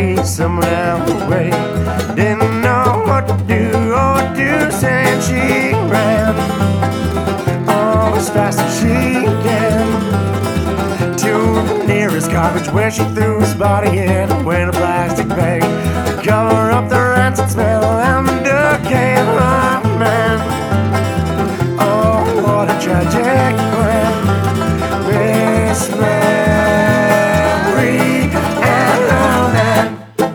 away, someone out the way. Didn't know what to do or do, saying she ran as fast as she can to the nearest garbage where she threw his body in with a plastic bag to cover up the rancid smell and the decay. Oh man, oh what a tragic plan. Miss Mary and Ronan.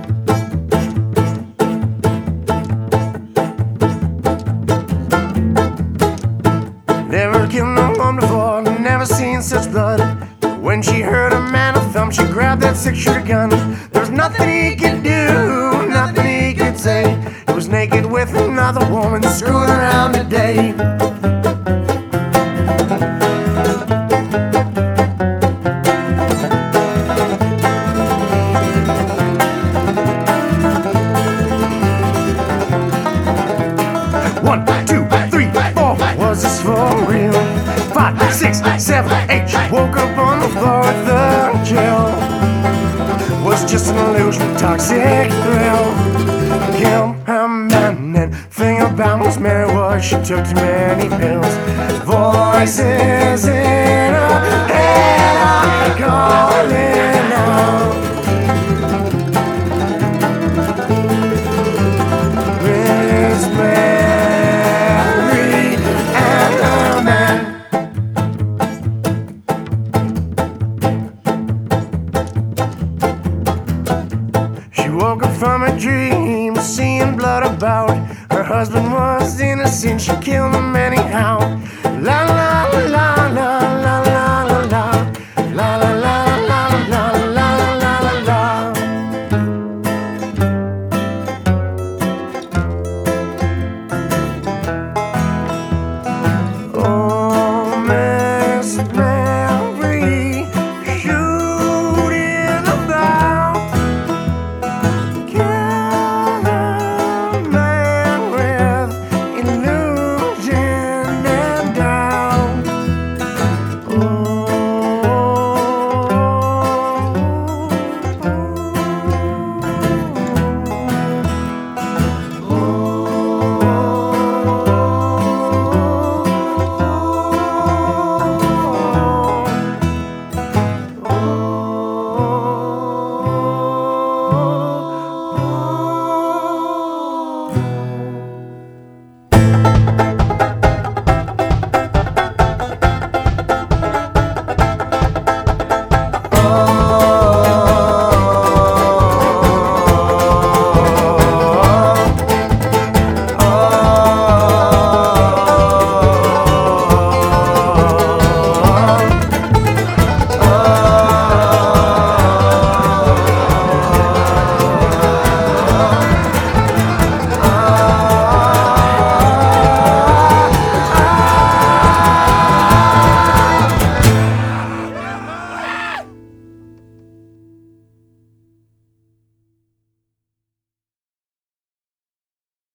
Never killed no one before, never seen such blood. When she heard a man a thump, she grabbed that six-shooter gun. There was nothing he could do, nothing he could say. He was naked with another woman, screwing around today. One, two, three, four, was this for real? 5, 6, 7, 8, she woke up on the floor with the chill. Was just an illusion, toxic thrill. Kill her man, and thing about Miss Mary was she took too many pills. Voices in her head are calling out. Miss Mary and her man. She woke up from a dream, seeing blood about. Her husband was innocent, she killed him anyhow. La la la.